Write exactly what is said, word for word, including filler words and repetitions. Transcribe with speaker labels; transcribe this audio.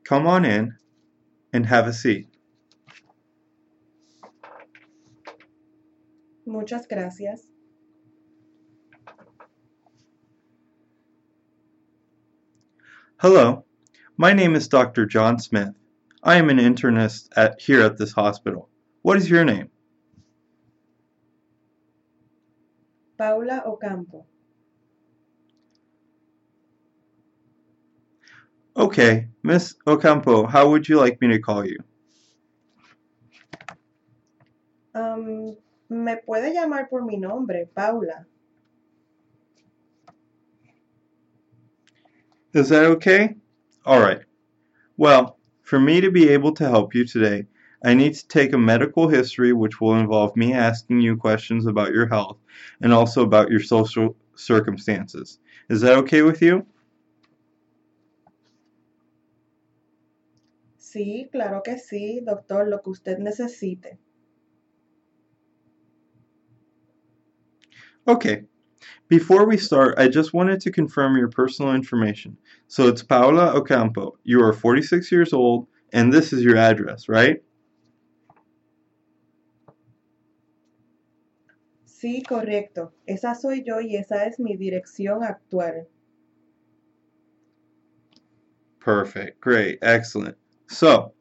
Speaker 1: come on in and have a seat.
Speaker 2: Muchas gracias.
Speaker 1: Hello, my name is Doctor John Smith. I am an internist at, here at this hospital. What is your name?
Speaker 2: Paula Ocampo.
Speaker 1: Okay, Miss Ocampo, how would you like me to call you?
Speaker 2: Um, ¿Me puede llamar por mi nombre, Paula?
Speaker 1: Is that okay? Alright. Well, for me to be able to help you today, I need to take a medical history which will involve me asking you questions about your health and also about your social circumstances. Is that okay with you?
Speaker 2: Sí, claro que sí, doctor, lo que usted necesite.
Speaker 1: Okay. Before we start, I just wanted to confirm your personal information. So it's Paula Ocampo. You are forty-six years old, and this is your address, right?
Speaker 2: Sí, correcto. Esa soy yo y esa es mi dirección actual.
Speaker 1: Perfect. Great. Excellent. So,